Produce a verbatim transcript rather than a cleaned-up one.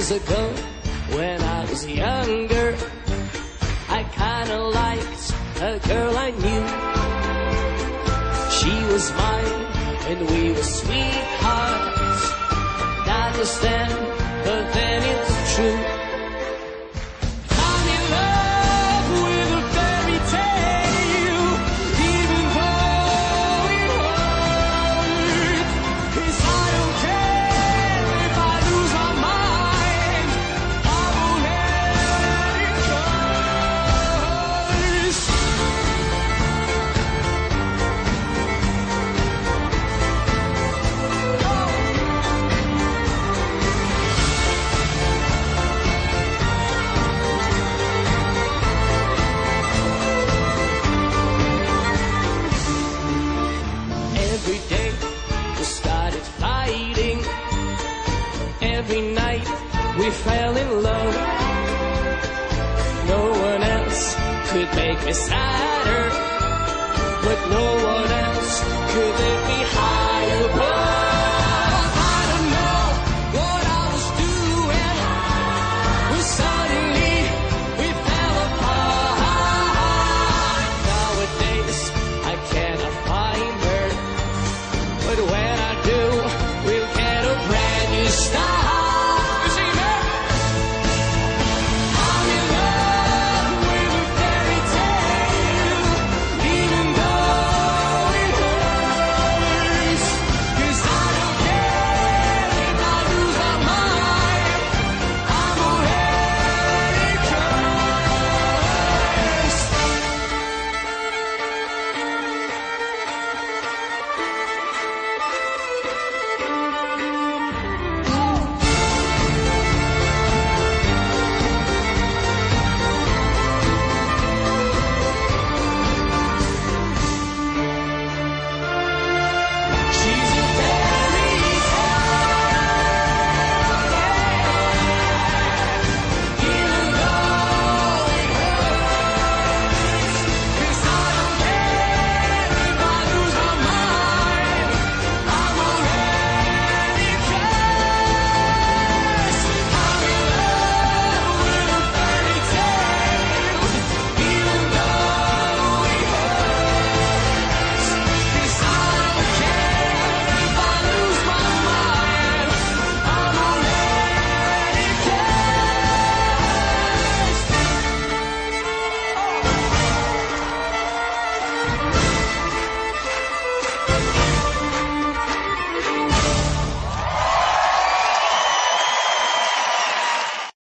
years ago, when I was younger, I kinda liked a girl I knew. She was mine, and we were sweethearts. That was then, but then it's true. I'm in love with a fairy tale, even though it hurts. 'Cause I don't care if I lose my mind, I won't let it go. Every day we started fighting. Every night we fell in love. No one else could make me sadder, but no one else could make me higher.